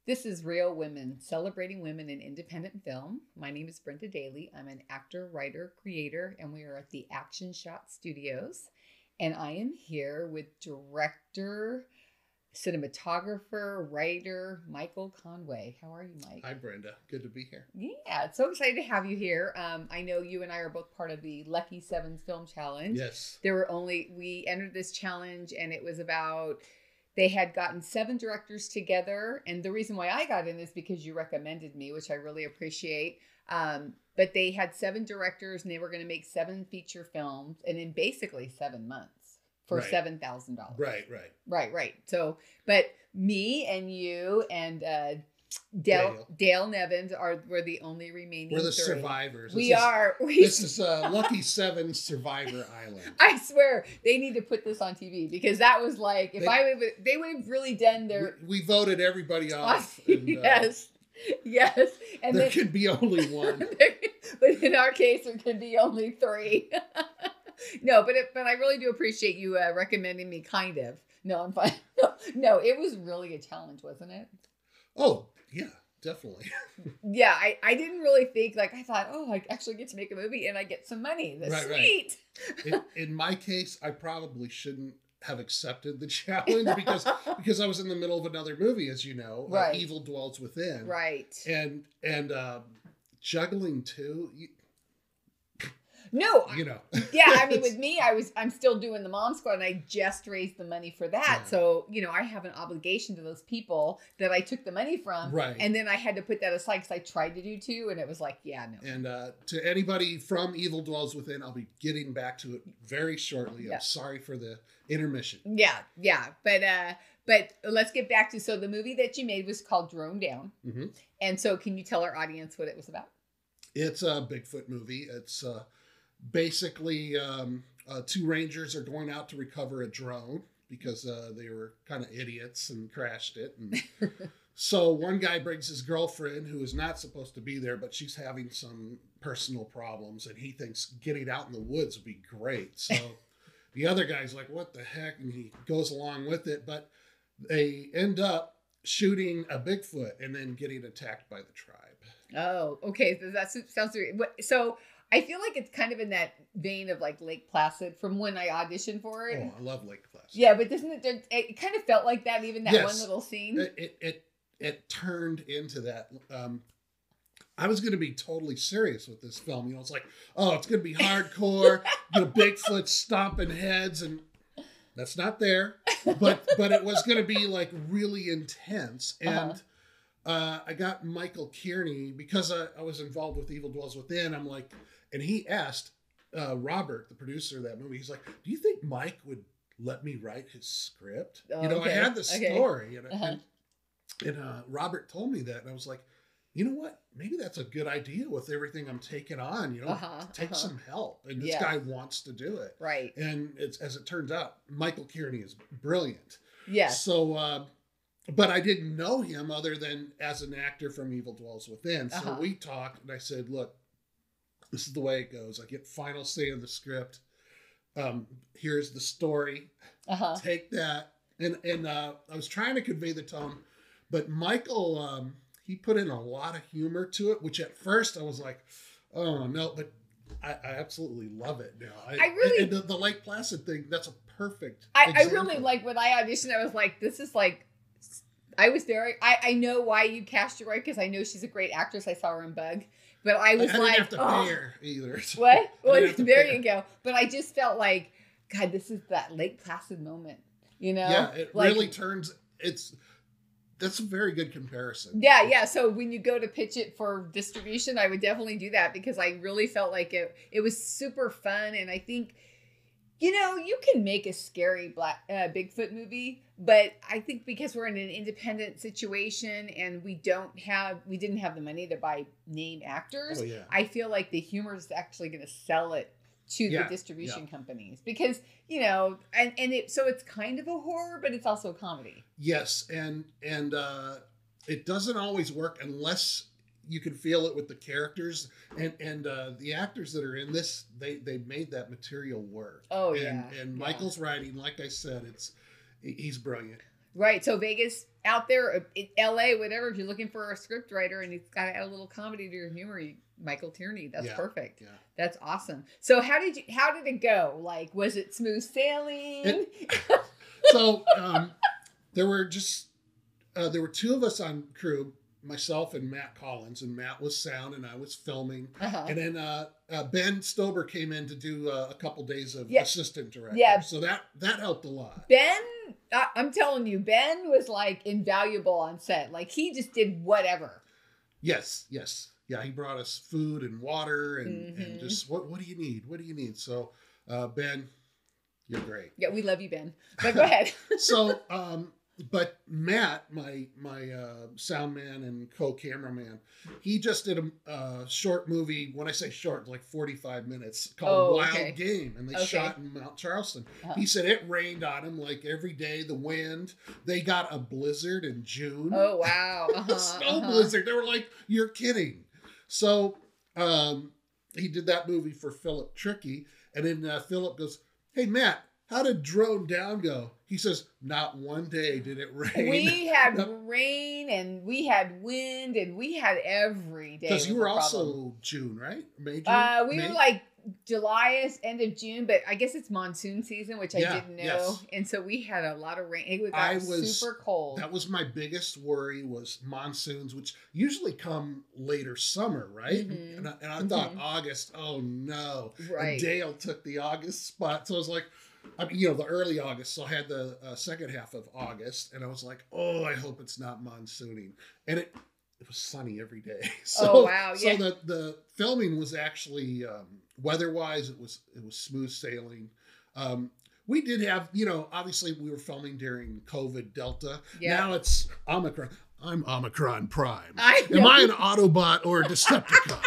This is Real Women, celebrating women in independent film. My name is Brenda Daly. I'm an actor, writer, creator, and we are at the Action Shot Studios. And I am here with director, cinematographer, writer, Michael Conway. How are you, Mike? Hi, Brenda. Good to be here. Yeah, it's so excited to have you here. I know you and I are both part of the Lucky Sevens Film Challenge. Yes. We entered this challenge and it was about, they had gotten 7 directors together. And the reason why I got in is because you recommended me, which I really appreciate. But they had 7 directors and they were going to make 7 feature films and in basically 7 months for Right. $7,000. Right. So, but me and you and Dale Nevins were the only remaining. We're the 3. survivors. This is Lucky Seven Survivor Island. I swear they need to put this on TV because that was like they would have really done their. We voted everybody off. And, yes, and there can be only one. But in our case, there can be only 3. No, but I really do appreciate you recommending me. Kind of. No, I'm fine. No, it was really a challenge, wasn't it? Oh yeah, definitely. Yeah, I didn't really think, like, I thought, oh, I actually get to make a movie and I get some money. That's sweet. Right. In my case, I probably shouldn't have accepted the challenge because I was in the middle of another movie, as you know, right. Evil Dwells Within. Right. And juggling too. No, yeah, I mean, with me, I'm still doing the Mom Squad, and I just raised the money for that. Yeah. So, I have an obligation to those people that I took the money from, right? And then I had to put that aside because I tried to do 2, and it was like, yeah, no. And to anybody from Evil Dwells Within, I'll be getting back to it very shortly. Yeah. I'm sorry for the intermission. Yeah, but let's get back to, so the movie that you made was called Drone Down, mm-hmm. And so can you tell our audience what it was about? It's a Bigfoot movie. It's basically 2 rangers are going out to recover a drone because they were kind of idiots and crashed it. And so one guy brings his girlfriend who is not supposed to be there, but she's having some personal problems and he thinks getting out in the woods would be great. So the other guy's like, what the heck? And he goes along with it, but they end up shooting a Bigfoot and then getting attacked by the tribe. Oh, okay. That sounds weird. So I feel like it's kind of in that vein of like Lake Placid from when I auditioned for it. Oh, I love Lake Placid. Yeah, but doesn't it kind of felt like that, even that yes. one little scene? It turned into that. I was going to be totally serious with this film. It's like, oh, it's going to be hardcore, Bigfoot stomping heads, and that's not there. But it was going to be like really intense. And I got Michael Kearney because I was involved with Evil Dwells Within. I'm like, and he asked Robert, the producer of that movie, he's like, do you think Mike would let me write his script? Oh, okay. I had the story and Robert told me that. And I was like, you know what? Maybe that's a good idea with everything I'm taking on, take some help. And this guy wants to do it. Right. And as it turns out, Michael Kearney is brilliant. Yeah. So, but I didn't know him other than as an actor from Evil Dwells Within. So we talked and I said, look, this is the way it goes. I get final say in the script. Here's the story. Take that. And I was trying to convey the tone, but Michael, he put in a lot of humor to it, which at first I was like, oh no, but I absolutely love it now. I really, and the Lake Placid thing, that's a perfect I really, like, when I auditioned, I was like, this is like, I know why you cast her right, because I know she's a great actress. I saw her in Bug. But I was didn't have to pay her either. So what? Well, there you go. But I just felt like, God, this is that Lake Placid moment, Yeah, it really turns, that's a very good comparison. Yeah. So when you go to pitch it for distribution, I would definitely do that because I really felt like it was super fun. And I think, you can make a scary Bigfoot movie, but I think because we're in an independent situation and we didn't have the money to buy name actors, I feel like the humor is actually going to sell it to the distribution companies because, so it's kind of a horror, but it's also a comedy. Yes. And it doesn't always work unless you can feel it with the characters and the actors that are in this, they made that material work. Oh, and Michael's writing, like I said, he's brilliant. Right. So Vegas out there, LA, whatever, if you're looking for a script writer and it's got to add a little comedy to your humor, Michael Tierney, that's perfect. Yeah. That's awesome. So how did it go? Like, was it smooth sailing? So there were two of us on crew, myself and Matt Collins, and Matt was sound and I was filming. And then Ben Stober came in to do a couple days of assistant director. Yeah. So that helped a lot. Ben, I'm telling you, Ben was like invaluable on set. Like he just did whatever. Yes. Yeah, he brought us food and water and just what do you need? What do you need? So Ben, you're great. Yeah, we love you, Ben. But go ahead. So but Matt, my sound man and co-cameraman, he just did a short movie. When I say short, like 45 minutes, called Wild Game, and they shot in Mount Charleston. He said it rained on him like every day, the wind. They got a blizzard in June. Oh, wow. Snow blizzard. They were like, you're kidding. So he did that movie for Philip Tricky, and then Philip goes, hey, Matt, how did Drone Down go? He says, not one day did it rain. We had rain and we had wind and we had every day. Because you were also June, right? May? We were like July, end of June, but I guess it's monsoon season, which I didn't know. Yes. And so we had a lot of rain. It got super cold. That was my biggest worry, was monsoons, which usually come later summer, right? And I thought August, oh no. Right. And Dale took the August spot. So I was like, the early August. So I had the second half of August, and I was like, oh, I hope it's not monsooning. And it was sunny every day. So, wow. So the filming was actually, weather-wise, it was smooth sailing. We did have, obviously we were filming during COVID Delta. Yeah. Now it's Omicron. I'm Omicron Prime. Am I an Autobot or a Decepticon?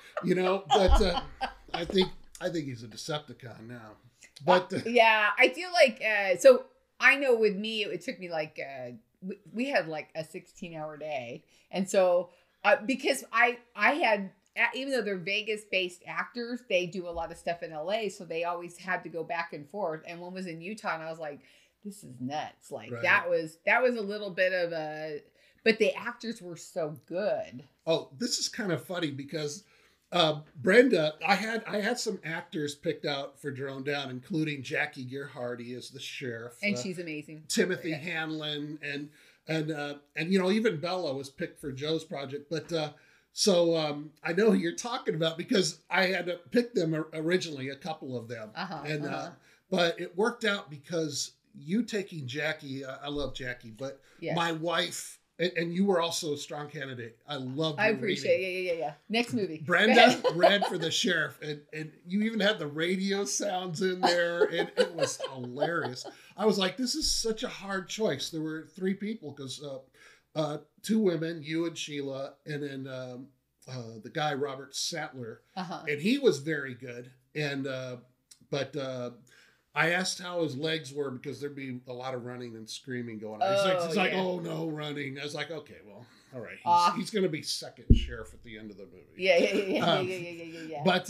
But I think he's a Decepticon now. But yeah, I feel like so I know with me it took me like we had like a 16-hour day, and so because I had, even though they're Vegas based actors, they do a lot of stuff in LA, so they always had to go back and forth. And one was in Utah, and I was like, this is nuts. Like that was a little bit of a, but the actors were so good. Oh, this is kind of funny because Brenda, I had some actors picked out for Drone Down, including Jackie Gearhardy as the sheriff, and she's amazing. Timothy Hanlon, and even Bella was picked for Joe's project. But so I know who you're talking about because I had to pick them originally, a couple of them, but it worked out because you taking Jackie, I love Jackie, but my wife. And you were also a strong candidate. I love. I appreciate it. Yeah. Next movie. Brenda read for the sheriff, and you even had the radio sounds in there, and it was hilarious. I was like, this is such a hard choice. There were three people because two women, you and Sheila, and then the guy Robert Sattler, and he was very good. And but I asked how his legs were because there'd be a lot of running and screaming going on. He's like, oh no, running. I was like, okay, well, all right. He's going to be second sheriff at the end of the movie. Yeah. But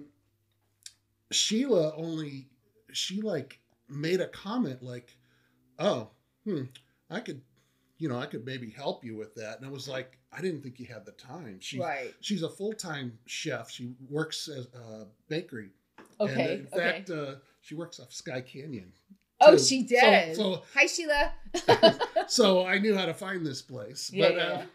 Sheila she made a comment like, oh, I could maybe help you with that. And I was like, I didn't think you had the time. She's a full-time chef. She works as a bakery. Okay. And in fact, she works off Sky Canyon. Oh, she does. So, hi, Sheila. So I knew how to find this place. But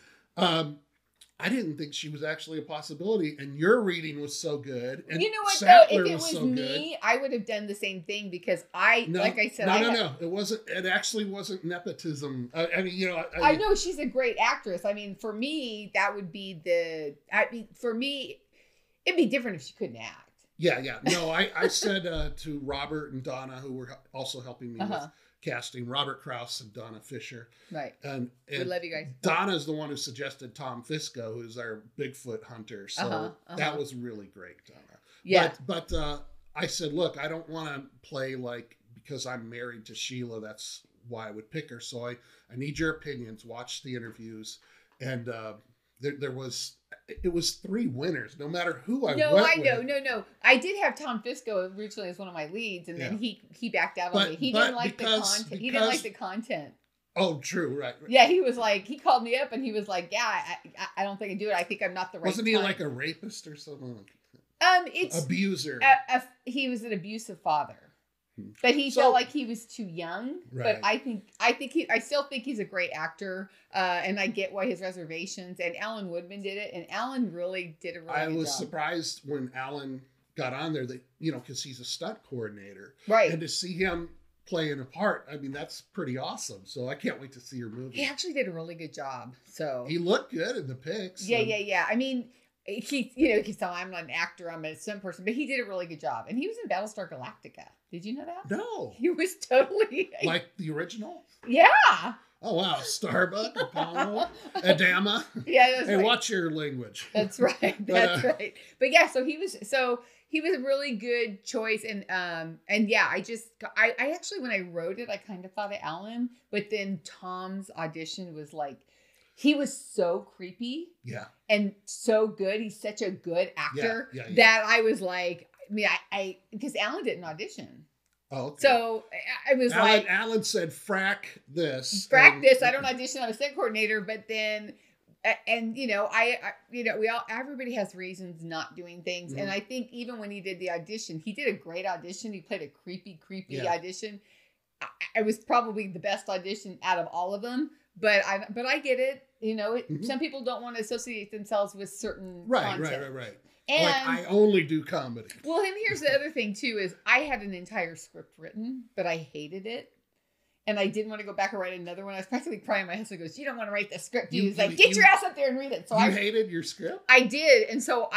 I didn't think she was actually a possibility. And your reading was so good. And you know what, Sattler though? If it was me, I would have done the same thing because like I said... No. It wasn't. It actually wasn't nepotism. I know she's a great actress. I mean, for me, that would be for me, it'd be different if she couldn't act. Yeah. No, I said to Robert and Donna, who were also helping me with casting, Robert Krause and Donna Fisher. Right. And we love you guys. Donna's the one who suggested Tom Fisco, who's our Bigfoot hunter. So that was really great, Donna. Yeah. But I said, look, I don't want to play because I'm married to Sheila. That's why I would pick her. So I need your opinions. Watch the interviews. And it was three winners, no matter who I went with. No. I did have Tom Fisco originally as one of my leads, and then he backed out on me. He didn't like the content. He didn't like the content. Oh, true, right. Yeah, he was like, he called me up and he was like, yeah, I don't think I can do it. I think I'm not the right. Wasn't he time. like a rapist or something? It's Abuser. He was an abusive father, but he So- felt like he was too young. Right. But I still think he's a great actor, and I get why his reservations. And Alan Woodman did it, and Alan really did a really I good was job. surprised when Alan got on there that, because he's a stunt coordinator. Right. And to see him playing a part, I mean, that's pretty awesome. So I can't wait to see your movie. He actually did a really good job. So He looked good in the pics. yeah. I mean, you can tell I'm not an actor, I'm a stunt person, but he did a really good job. And he was in Battlestar Galactica. Did you know that? No. He was totally Like the original? yeah. Oh, wow. Starbuck, Apollo, Adama. Yeah, that's Hey, right. watch your language. That's right. That's right. But yeah, so he was a really good choice. And yeah, I actually, when I wrote it, I kind of thought of Alan, but then Tom's audition was like, he was so creepy Yeah. and so good. He's such a good actor Yeah. that I was like, I mean, I because Alan didn't audition. Oh, okay. So I was like, Alan said, frack this. frack and- this. I don't audition. I'm a set coordinator, but then, and everybody has reasons not doing things. Mhm. And I think even when he did the audition, he did a great audition. He played a creepy Yeah. audition. I was probably the best audition out of all of them, but I get it. Mhm. Some people don't want to associate themselves with certain Right. content. Like, And I only do comedy. well, and here's the other thing too, is I had an entire script written, but I hated it. And I didn't want to go back and write another one. I was practically crying. My husband goes, "You don't want to write the script." He was like, "Get your ass up there and read it." So You I hated your script? I did. And so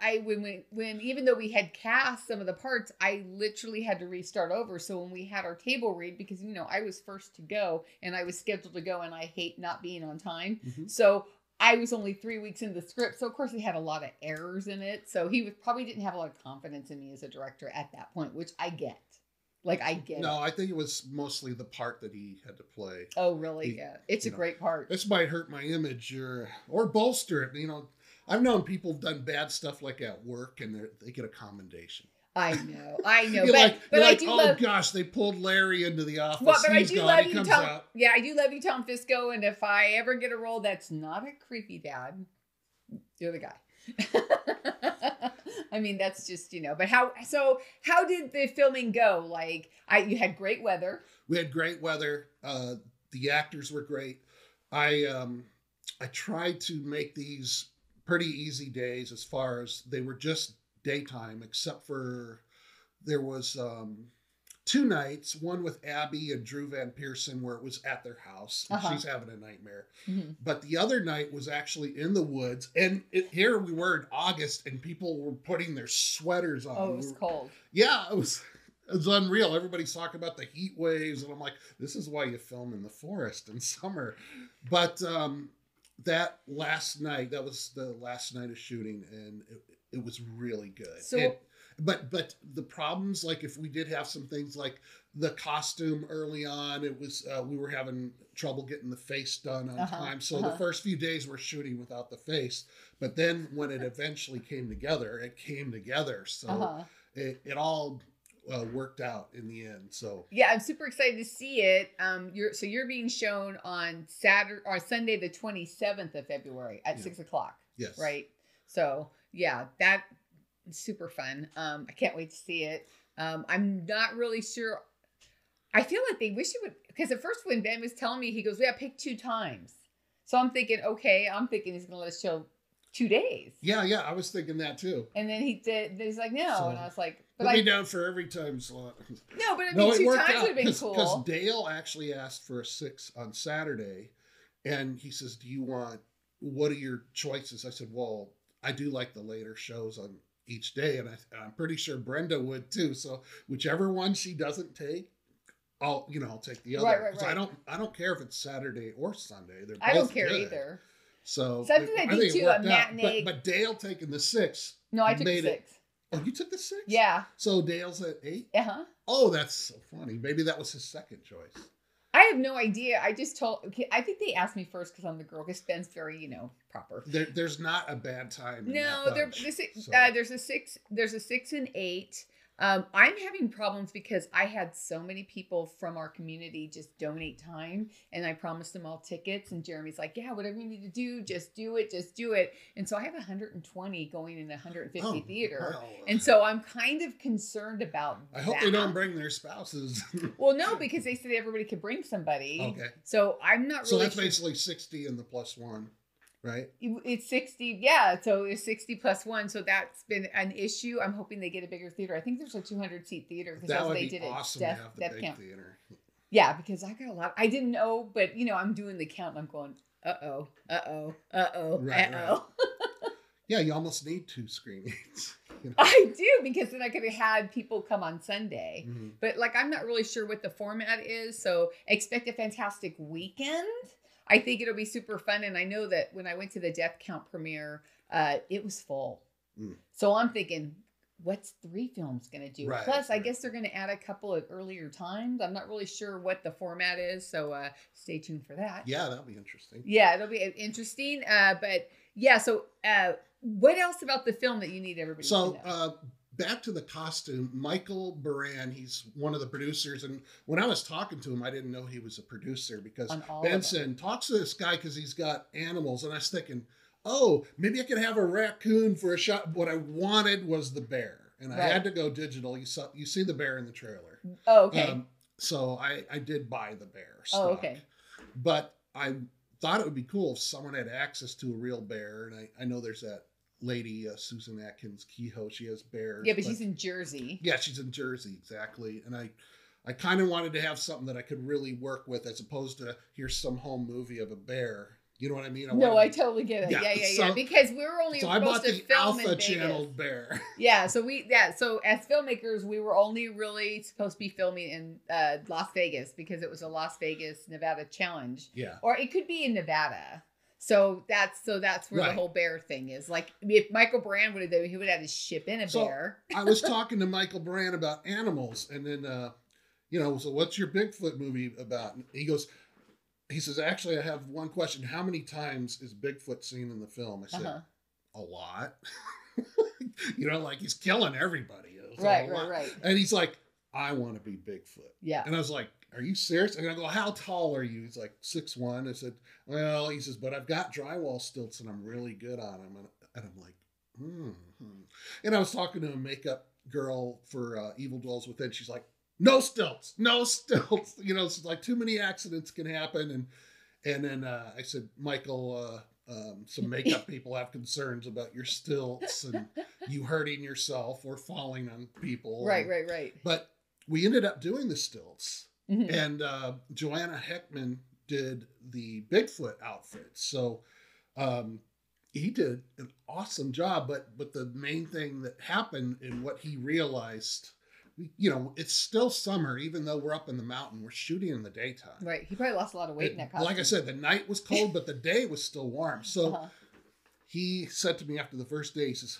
when even though we had cast some of the parts, I literally had to restart over. So when we had our table read, because I was first to go and I was scheduled to go, and I hate not being on time. Mhm. So I was only 3 weeks into the script. So of course he had a lot of errors in it. So he probably didn't have a lot of confidence in me as a director at that point, which I get. Like, I get No, it. I think it was mostly the part that he had to play. Oh, really? Yeah. It's a great part. This might hurt my image or bolster it. I've known people have done bad stuff like at work and they get a commendation. I know. You're but I like, do oh love. gosh, they pulled Larry into the office. Well, but I He's do gone. love He you, comes Tom. out. Yeah, I do love you, Tom Fisco. And if I ever get a role that's not a creepy dad, you're the guy. I mean, that's just But how did the filming go? Like, you had great weather. We had great weather. The actors were great. I tried to make these pretty easy days as far as they were just daytime, except for there was 2 nights, one with Abby and Drew Van Pearson, where it was at their house. And she's having a nightmare. Mm-hmm. But the other night was actually in the woods. And here we were in August, and people were putting their sweaters on. Oh, it was cold. Yeah, it was unreal. Everybody's talking about the heat waves, and I'm like, this is why you film in the forest in summer. But that last night, that was the last night of shooting, and it was really good. So, but the problems, like if we did have some things like the costume early on, it was we were having trouble getting the face done on time. So the first few days we're shooting without the face, but then when it eventually came together, it came together. So it all worked out in the end. So yeah, I'm super excited to see it. You're being shown on Sunday the 27th of February at 6:00. Yes. Right. So yeah, that's super fun. I can't wait to see it. I'm not really sure. I feel like they wish it would, because at first when Ben was telling me, he goes, "Yeah, pick 2 times." So I'm thinking, okay, he's gonna let us show 2 days. Yeah, I was thinking that too. And then he's like, no, So, and I was like, put me down for every time slot. No, but I mean, No, it 2 worked times out would have been cool. because Dale actually asked for a 6 on Saturday, and he says, what are your choices? I said, well, I do like the later shows on each day, and I'm pretty sure Brenda would too. So whichever one she doesn't take, I'll take the other. Right. 'Cause I don't care if it's Saturday or Sunday. They're I don't both care good. either. So Something I do think it too, a worked out. matinee. But Dale taking the 6. No, I took made 6. Oh, you took the 6? Yeah. So Dale's at 8? Uh-huh. Oh, that's so funny. Maybe that was his second choice. I have no idea. I just I think they asked me first because I'm the girl, because Ben's very, proper. There's not a bad time. In No, that bunch, so. there's a 6 and 8. I'm having problems because I had so many people from our community just donate time, and I promised them all tickets. And Jeremy's like, "Yeah, whatever you need to do, just do it, just do it." And so I have 120 going in the 150 theater, wow. and so I'm kind of concerned about. I hope they don't bring their spouses. Well, no, because they said everybody could bring somebody. Okay. So I'm not really. So that's basically 60 in the +1. Right. It's 60. Yeah. So it's 60 plus 1. So that's been an issue. I'm hoping they get a bigger theater. I think there's a 200-seat theater because That that's what would they be did awesome at to have the Death big Camp. theater. Yeah, because I got a lot. I didn't know, but I'm doing the count and I'm going, uh-oh. Right. Yeah, you almost need 2 screenings. I do, because then I could have had people come on Sunday. Mm-hmm. But I'm not really sure what the format is. So expect a fantastic weekend. I think it'll be super fun. And I know that when I went to the Death Count premiere, it was full. So I'm thinking, what's 3 films going to do? Right, Plus, I guess they're going to add a couple of earlier times. I'm not really sure what the format is. So stay tuned for that. Yeah, that'll be interesting. Yeah, it'll be interesting. But yeah, so what else about the film that you need everybody to know? Back to the costume, Michael Baran, he's one of the producers. And when I was talking to him, I didn't know he was a producer because Benson talks to this guy because he's got animals. And I was thinking, oh, maybe I could have a raccoon for a shot. What I wanted was the bear. And I had to go digital. You see the bear in the trailer. Oh, okay. So I did buy the bear stock. Oh, okay. But I thought it would be cool if someone had access to a real bear. And I know there's that lady, Susan Atkins Kehoe, she has bears. Yeah, but she's in Jersey. Yeah, she's in Jersey, exactly. And I kind of wanted to have something that I could really work with as opposed to here's some home movie of a bear. You know what I mean? I totally get it. Yeah. Because we were only supposed to film in Vegas. Channeled bear. Yeah, so so as filmmakers, we were only really supposed to be filming in Las Vegas because it was a Las Vegas, Nevada challenge. Yeah. Or it could be in Nevada. So that's where the whole bear thing is. Like if Michael Brand would have done, he would have had to ship in a bear. I was talking to Michael Brand about animals, and then so what's your Bigfoot movie about? And he says, actually, I have one question. How many times is Bigfoot seen in the film? I said, a lot. Like he's killing everybody. Right. And he's like, I want to be Bigfoot. Yeah. And I was like, are you serious? And I go, how tall are you? He's like 6'1". I said, well, he says, but I've got drywall stilts and I'm really good on them. And I'm like, And I was talking to a makeup girl for Evil Dwells Within. She's like, no stilts. It's like too many accidents can happen. And then I said, Michael, some makeup people have concerns about your stilts and you hurting yourself or falling on people. Right. But we ended up doing the stilts. Mm-hmm. And Joanna Heckman did the Bigfoot outfit. So he did an awesome job. But the main thing that happened and what he realized, it's still summer, even though we're up in the mountain. We're shooting in the daytime. Right. He probably lost a lot of weight in that costume. Like I said, the night was cold, but the day was still warm. So he said to me after the first day, he says,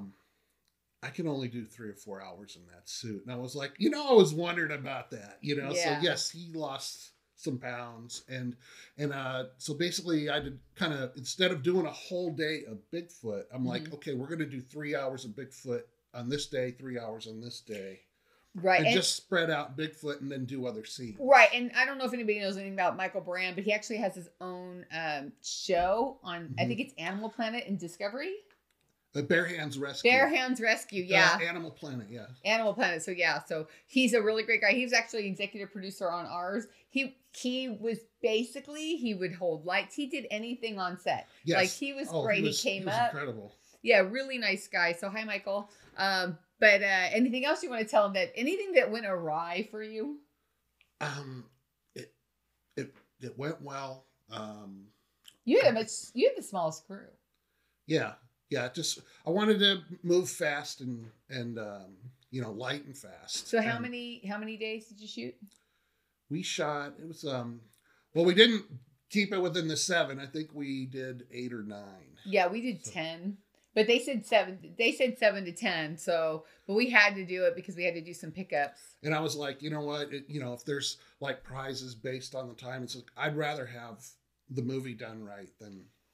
I can only do 3 or 4 hours in that suit. And I was like, I was wondering about that, So yes, he lost some pounds. And so basically I did kind of, instead of doing a whole day of Bigfoot, I'm like, okay, we're going to do 3 hours of Bigfoot on this day, 3 hours on this day. Right. And just spread out Bigfoot and then do other scenes. Right. And I don't know if anybody knows anything about Michael Brand, but he actually has his own show on, I think it's Animal Planet and Discovery. The Bare Hands Rescue. Bare Hands Rescue, yeah. Animal Planet, yeah. Animal Planet. So yeah, so he's a really great guy. He was actually executive producer on ours. He was basically, he would hold lights. He did anything on set. Yes. Like he was great. He was up. Incredible. Yeah, really nice guy. So hi, Michael. But anything else you want to tell him, that anything that went awry for you? It went well. You had the smallest crew. Yeah. Yeah, I wanted to move fast and light and fast. So how many days did you shoot? We shot, it was we didn't keep it within the 7. I think we did 8 or 9. Yeah, we did 10. But they said 7. They said 7 to 10. So, but we had to do it because we had to do some pickups. And I was like, you know what? If there's like prizes based on the time, it's like, I'd rather have the movie done right than.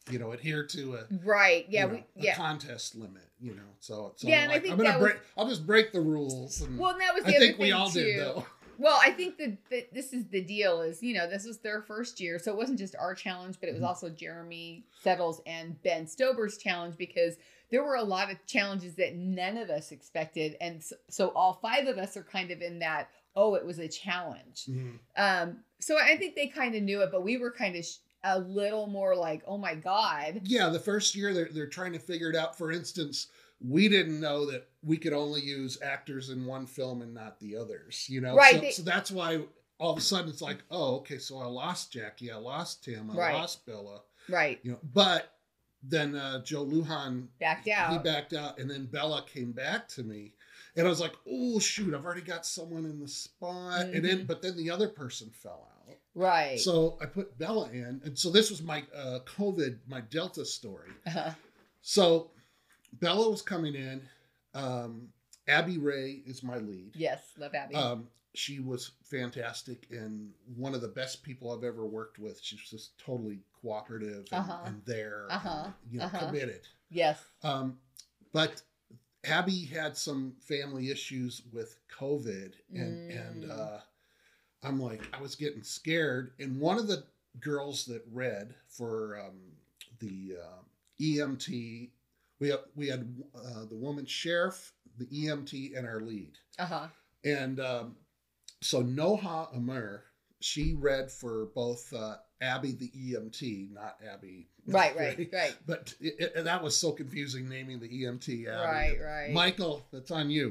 adhere to a right. Yeah, a contest limit. So yeah, and like, I think I'm gonna I'll just break the rules. And well, and that was the I other think we thing, all too. did though. Well, I think that this is the deal is, this was their first year. So it wasn't just our challenge, but it was also Jeremy Settles and Ben Stober's challenge, because there were a lot of challenges that none of us expected. And so all 5 of us are kind of in that, oh, it was a challenge. So I think they kind of knew it, but we were kind of a little more like, oh my God. Yeah, the first year they're trying to figure it out. For instance, we didn't know that we could only use actors in one film and not the others, Right. So that's why all of a sudden it's like, oh, okay, so I lost Jackie, I lost Tim, I lost Bella. Right. But then Joe Lujan backed out. He backed out, and then Bella came back to me. And I was like, oh, shoot, I've already got someone in the spot. But then the other person fell out. Right. So I put Bella in. And so this was my my Delta story. Uh-huh. So Bella was coming in. Abby Ray is my lead. Yes, love Abby. She was fantastic and one of the best people I've ever worked with. She was just totally cooperative and there, and, committed. Yes. But Abby had some family issues with COVID, and I'm like, I was getting scared. And one of the girls that read for the EMT, we had the woman sheriff, the EMT, and our lead. And so Noha Amir, she read for both Abby the EMT, not Abby. Right. But that was so confusing naming the EMT Abby. Right. Michael, that's on you.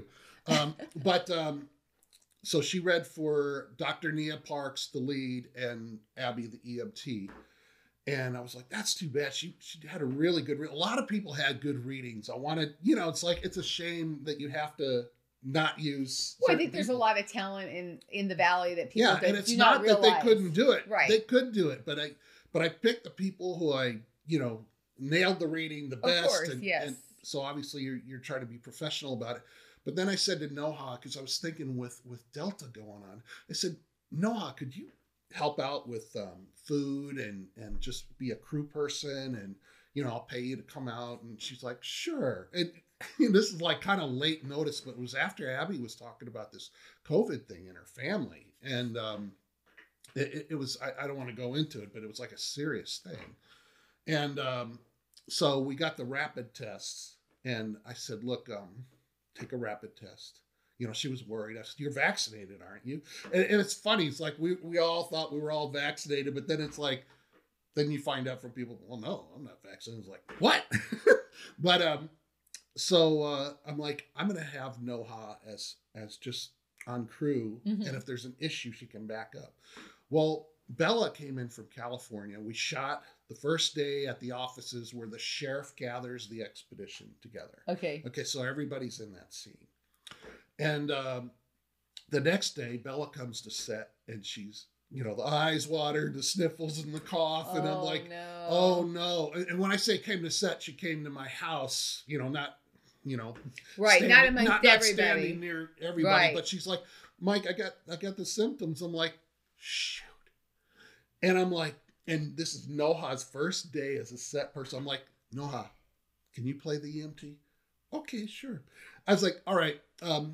So she read for Dr. Nia Parks, the lead, and Abby the EMT. And I was like, that's too bad. She had a really good a lot of people had good readings. I wanted, it's like, it's a shame that you have to not use. Well, I think there's a lot of talent in the Valley that people and it's not that they couldn't do it. Right. They could do it, but I picked the people who I, nailed the reading the best. Of course, yes. And so obviously you're trying to be professional about it. But then I said to Noha, because I was thinking with Delta going on, I said, Noha, could you help out with food and just be a crew person, and I'll pay you to come out? And she's like, sure. And this is like kind of late notice, but it was after Abby was talking about this COVID thing in her family, and it was, I don't want to go into it, but it was like a serious thing. And so we got the rapid tests, and I said, look, take a rapid test. She was worried. I said, you're vaccinated, aren't you? And it's funny. It's like we all thought we were all vaccinated, but then it's like, then you find out from people, well, no, I'm not vaccinated. It's like, what? But so I'm like, I'm going to have Noha as just on crew. And if there's an issue, she can back up. Well, Bella came in from California. We shot the first day at the offices where the sheriff gathers the expedition together. Okay, so everybody's in that scene. And the next day, Bella comes to set, and she's, the eyes watered, the sniffles and the cough. And I'm like, no. Oh, no. And when I say came to set, she came to my house, not, right, standing, not amongst everybody. Not standing near everybody. Right. But she's like, Mike, I got the symptoms. I'm like, shoot. And I'm like, and this is Noha's first day as a set person. I'm like, Noha, can you play the EMT? Okay, sure. I was like, all right.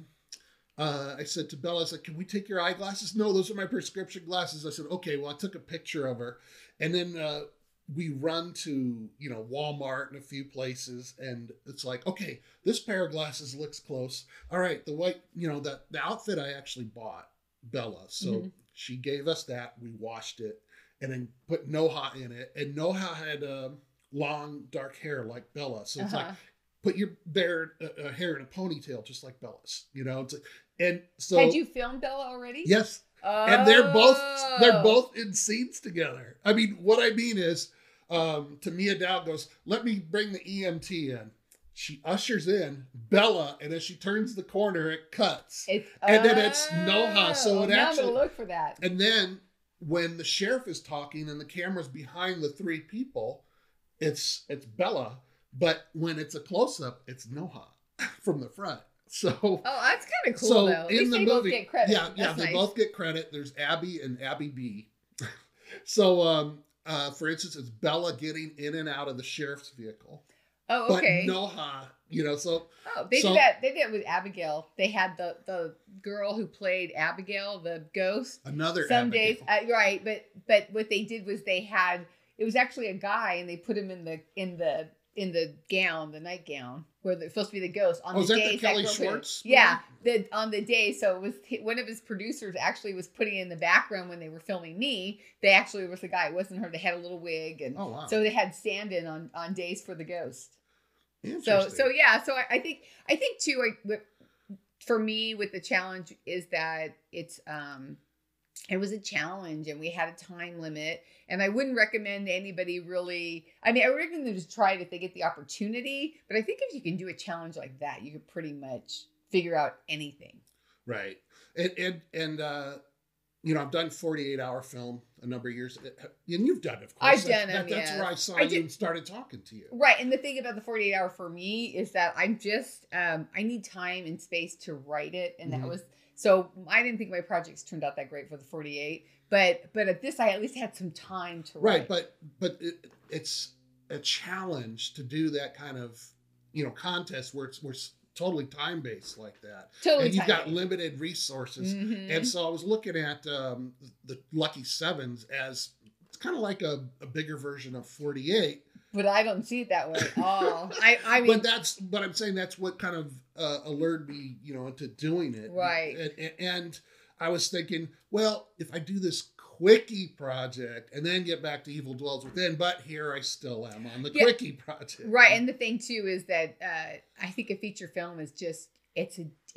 I said to Bella, I said, can we take your eyeglasses? No, those are my prescription glasses. I said, okay, well, I took a picture of her. And then we run to, Walmart and a few places. And it's like, okay, this pair of glasses looks close. All right, the white, the outfit I actually bought Bella. So she gave us that. We washed it and then put Noha in it. And Noha had long, dark hair like Bella. So it's like, put your hair in a ponytail, just like Bella's, and so. Had you filmed Bella already? Yes. Oh. And they're both in scenes together. I mean, what I mean is, Tamia Dow goes, let me bring the EMT in. She ushers in Bella, and as she turns the corner, it cuts. And then it's Noha. So it now actually. I'm gonna look for that. And then when the sheriff is talking and the camera's behind the 3 people, it's Bella. But when it's a close-up, it's Noha from the front. So that's kind of cool, though. At least they both get credit. Yeah, they both get credit. There's Abby and Abby B. So for instance, it's Bella getting in and out of the sheriff's vehicle. Oh, okay. But Noha, you know, so. Oh, they did that. They did it with Abigail. They had the girl who played Abigail, the ghost. Another some Abigail. days, right? But what they did was it was actually a guy, and they put him in the gown, the nightgown, where they're supposed to be the ghost on the days. That Kelly Schwartz? Yeah, on the day. So it was one of his producers actually was putting it in the background when they were filming me. They actually was the guy. It wasn't her. They had a little wig, and so they had stand-in on days for the ghost. So yeah. So I think too. For me, with the challenge is that it was a challenge, and we had a time limit, and I wouldn't recommend anybody really. I mean, I would recommend them to try it if they get the opportunity. But I think if you can do a challenge like that, you could pretty much figure out anything. Right, and you know, I've done 48-hour film a number of years, and you've done it, of course. I've done them, That's where I saw you and started talking to you. Right, and the thing about the 48-hour for me is that I'm just, I need time and space to write it, and that was, so I didn't think my projects turned out that great for the 48, but at this, I at least had some time to write. Right, but it's a challenge to do that kind of, you know, contest where it's totally time-based like that. Totally. And you've got limited resources. And so I was looking at the Lucky Sevens as it's kind of like a bigger version of 48. But I don't see it that way at all. I mean, but I'm saying that's what kind of alerted me, you know, into doing it. Right. And I was thinking, well, if I do this quickie project and then get back to Evil Dwells Within, but here I still am on the quickie project. Right. And the thing too is that I think a feature film is just it's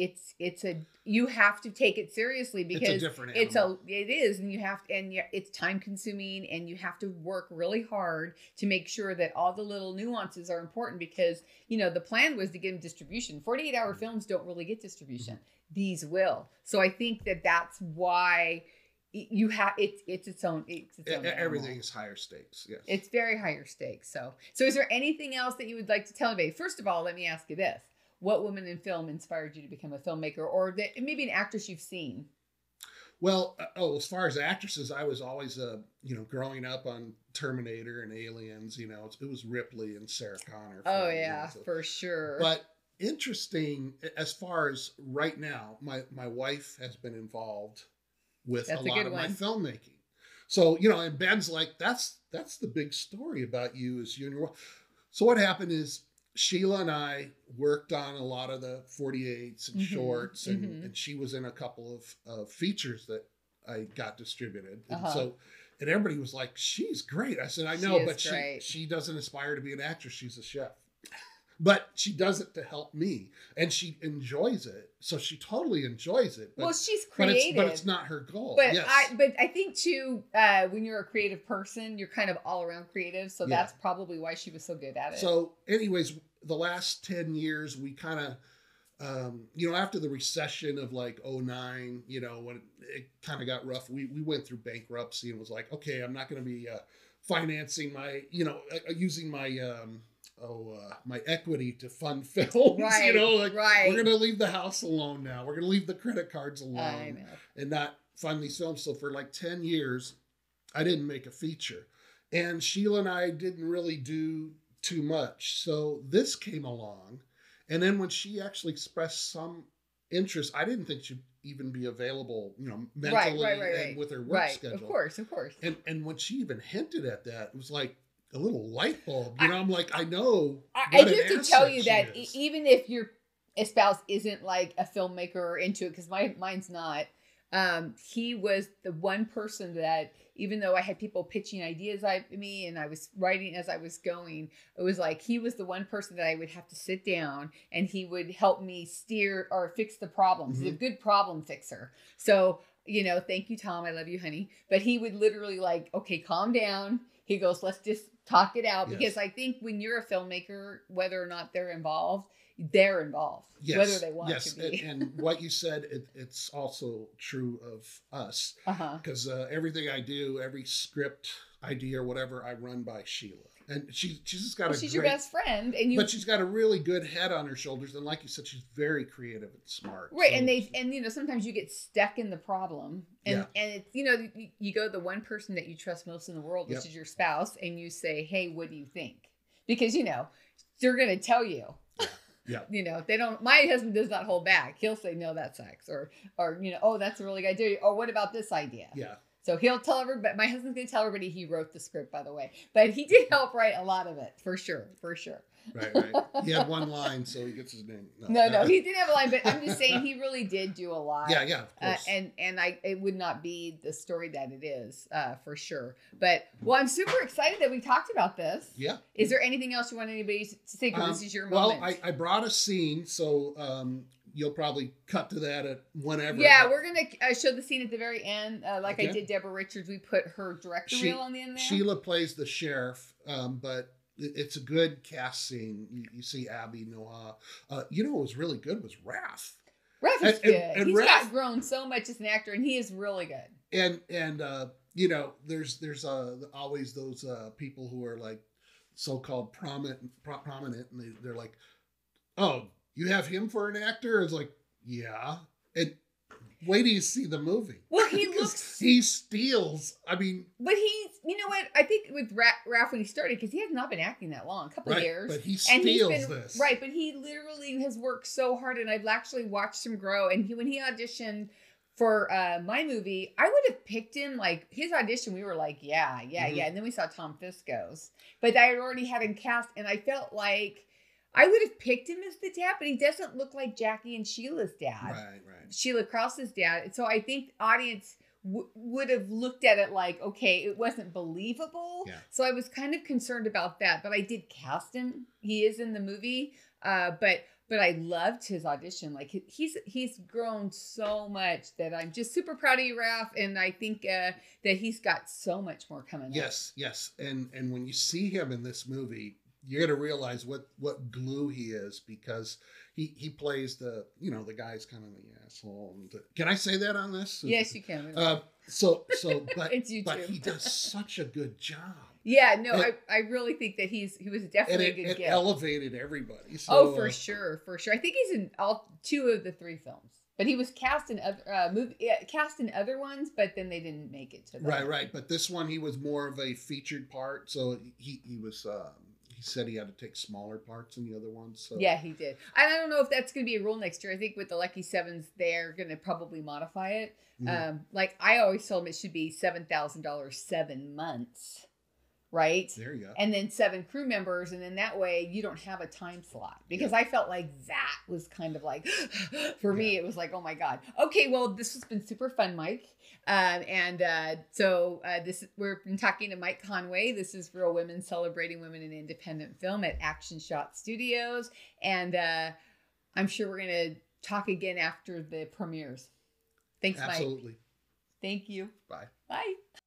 you have to take it seriously because it's a different animal. It is, and it's time consuming, and you have to work really hard to make sure that all the little nuances are important because, you know, the plan was to get them distribution. 48-hour films don't really get distribution. These will. So I think that's why you have it's its own everything is higher stakes. Yes, it's very higher stakes. So is there anything else that you would like to tell me? First of all, let me ask you this: what woman in film inspired you to become a filmmaker, or maybe an actress you've seen? Well, as far as actresses, I was always you know, growing up on Terminator and Aliens. You know, it was Ripley and Sarah Connor. Oh yeah, for sure. But interesting as far as right now, my wife has been involved with a lot of my filmmaking. So, you know, and Ben's like, that's the big story about you is you and your wife. So what happened is Sheila and I worked on a lot of the 48s and shorts, and she was in a couple of features that I got distributed. And so, and everybody was like, she's great. I said, I know, but she doesn't aspire to be an actress. She's a chef. But she does it to help me, and she enjoys it. So she totally enjoys it. But, well, she's creative, but it's not her goal. But yes. I think too, when you're a creative person, you're kind of all around creative. So that's probably why she was so good at it. So, anyways, the last 10 years, we kind of, you know, after the recession of like 2009, you know, when it kind of got rough, we went through bankruptcy and was like, okay, I'm not going to be financing my, you know, using my my equity to fund films. Right, you know, like we're going to leave the house alone now. We're going to leave the credit cards alone and not fund these films. So for like 10 years, I didn't make a feature, and Sheila and I didn't really do too much. So this came along, and then when she actually expressed some interest, I didn't think she'd even be available, you know, mentally and with her work schedule. Of course. And when she even hinted at that, it was like a little light bulb. You know, I'm like, I know. I do have to tell you that even if your spouse isn't like a filmmaker or into it, because mine's not, he was the one person that, even though I had people pitching ideas at me and I was writing as I was going, it was like he was the one person that I would have to sit down and he would help me steer or fix the problems. He's a good problem fixer. So, you know, thank you, Tom. I love you, honey. But he would literally like, okay, calm down. He goes, let's just Talk it out, Yes. because I think when you're a filmmaker, whether or not they're involved, Yes. whether they want Yes. to be. And what you said, it's also true of us, Uh-huh. because everything I do, every script idea or whatever, I run by Sheila, and she's just got Well, a she's great, your best friend, and you but she's got a really good head on her shoulders, and like you said, she's very creative and smart. right, So- and you know, sometimes you get stuck in the problem, and it's, you know, you go to the one person that you trust most in the world, which Yep. is your spouse, and you say, hey, what do you think? Because, you know, they're going to tell you. Yeah. You know, they don't. My husband does not hold back. He'll say, no, that sucks, or you know, oh, that's a really good idea, or what about this idea? Yeah. So he'll tell everybody. My husband's going to tell everybody he wrote the script, by the way, but he did help write a lot of it, for sure. Right. He had one line, so he gets his name. No, he did have a line, but I'm just saying he really did do a lot. Yeah, of course. And it would not be the story that it is, for sure. But well, I'm super excited that we talked about this. Yeah. Is there anything else you want anybody to say? Because this is your moment. Well, I brought a scene, so you'll probably cut to that at whenever. Yeah, we're gonna show the scene at the very end, like I Okay. did Deborah Richards. We put her director reel on the end there. Sheila plays the sheriff, but it's a good cast scene. You see Abby, Noah. You know what was really good was Raph. Raph is good. and He's Raph- grown so much as an actor, and he is really good. And you know, there's always those people who are like so-called prominent, and they're like, oh, you have him for an actor? It's like, yeah. And wait till you see the movie. Well, he Because looks. he steals. I mean, But he's, you know what? I think with Raph when he started, because he has not been acting that long, a couple of right, years. but he And he's steals been this. right, but he literally has worked so hard, and I've actually watched him grow. And when he auditioned for my movie, I would have picked him. Like his audition, we were like, yeah. And then we saw Tom Fisco's, but I had already had him cast, and I felt like I would have picked him as the dad, but he doesn't look like Jackie and Sheila's dad. Right. Sheila Krause's dad. So I think the audience would have looked at it like, okay, it wasn't believable. Yeah. So I was kind of concerned about that, but I did cast him. He is in the movie, but I loved his audition. Like he's grown so much that I'm just super proud of you, Raph, and I think that he's got so much more coming. Yes. And when you see him in this movie, you're gonna realize what glue he is, because he plays the guy's kind of the asshole. And can I say that on this? Yes, you can. But It's YouTube. but he does such a good job. Yeah, no, And- I really think that he was And definitely a it good gift. elevated everybody. So, Oh, for sure. I think he's in all 2 of the 3 films, but he was cast in other ones, but then they didn't make it to the Right. But this one, he was more of a featured part. So he was. He said he had to take smaller parts in the other ones. So Yeah, he did. And I don't know if that's going to be a rule next year. I think with the Lucky Sevens, they're going to probably modify it. Mhm. Like I always told him it should be $7,000 7 months, right? There you go. And then 7 crew members, and then that way you don't have a time slot. Because I felt like that was kind of like, for me, it was like, oh my God. Okay, well, this has been super fun, Mike. So we're been talking to Mike Conway. This is Real Women Celebrating Women in Independent Film at Action Shot Studios. And I'm sure we're going to talk again after the premieres. Thanks, Mike. Absolutely. Thank you. Bye. Bye.